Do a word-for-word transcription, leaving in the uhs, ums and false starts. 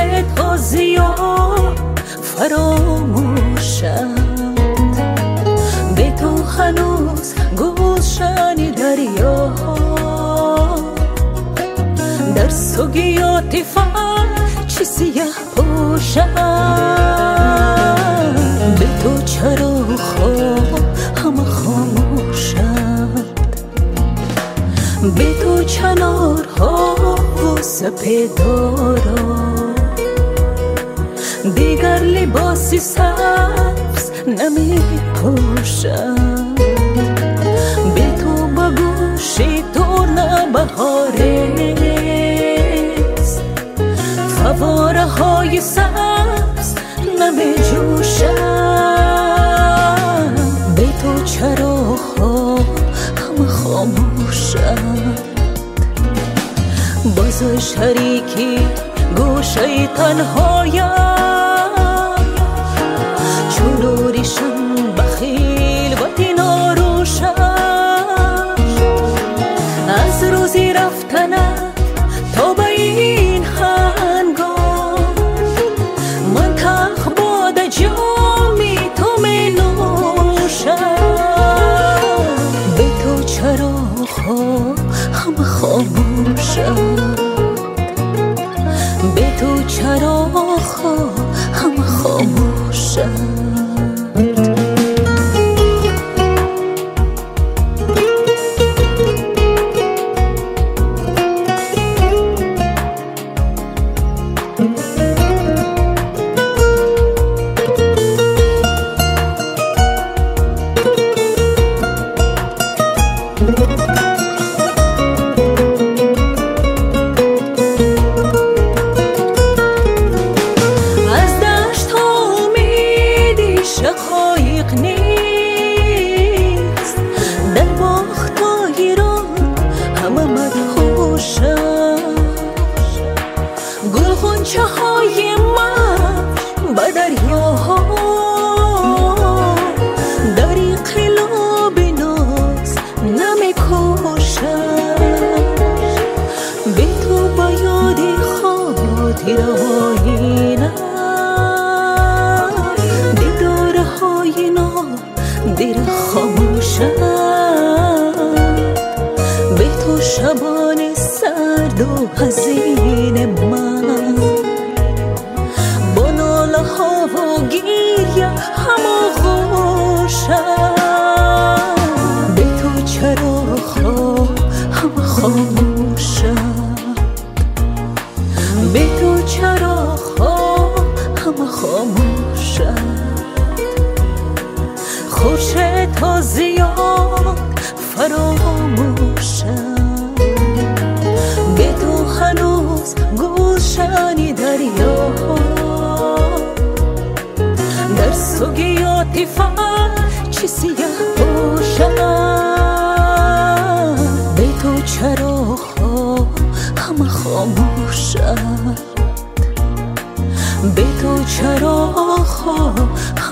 تو زیاد فراموشم، به تو هنوز گلشن دریا در سوگیات فر چی سیه پوشم، به تو چراغ‌ها همه خاموشند، به تو چنارها و سپیدارا دیگر لباسی سبز نمی پوشم، به تو بگوشی تو نبهاریست، فواره های سبز نمی جوشم، به تو چراغ‌ها همه خاموشند، بازای شریکی گوشه تنهایم، چلوریشم بخیل و تینا روشم، از روزی رفتنت تا به این هنگام من تلخ باد جامی تو می نوشم، به تو چراغ‌ها همه خاموشند، به تو چراغ‌ها همه خاموشند. شقایق نیست در باختای را همه مدهوشم، گل غنچه های من به دریاها دریغ لب ناز نمی کوشم، به تو با یادی خاطرهایی نه دیر خاموشم، به تو شبان سرد و حزین من با ناله ها و گریه هماغوشم، به تو چراغ‌ها همه خاموشم، به تو چراغ‌ها همه خاموشم، خورشید تا زیاد فراموشم، به تو هنوز گلشنی دریا در سوگیات فر چی سیه پوشم، به تو چراغ‌ها همه خاموشند، به تو چراغ‌ها